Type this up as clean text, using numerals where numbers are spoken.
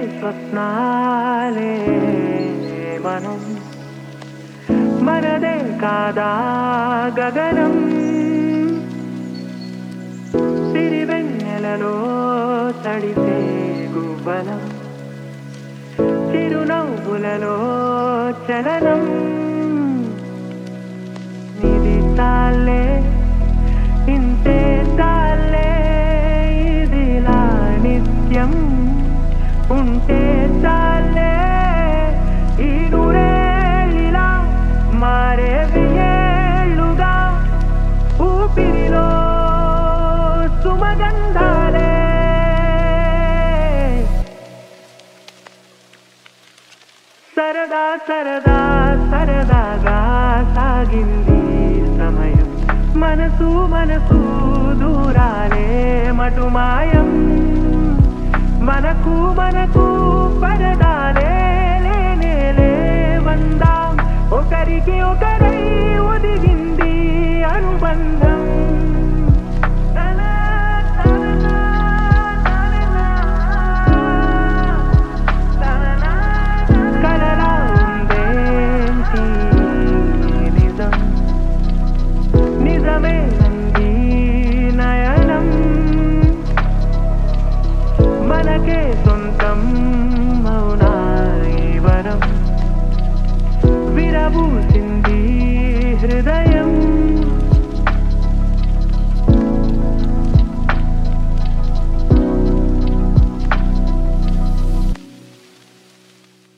స్వప్నాలే మనం మనదే కాదా గగనం సిరివెన్నెలలో తడిసే గువ్వలం చిరునవ్వులలో చలనం ఇది తాలే ఇంతే తాలే ఇదిలా నిత్యం ఉంటే చాలే ఈ నూరేళ్ళిలా మారే వెయ్యేళ్ళుగా ఊపిరిలో సుమగంధాలే సరదా సరదా సరదాగా సాగింది సమయం మనసు మనసు దూరాలే మటుమాయం మనకు మనకు పరదాలే లేనే వందాం ఒకరికి ఒకరై ఒదిగింది అనుబంధం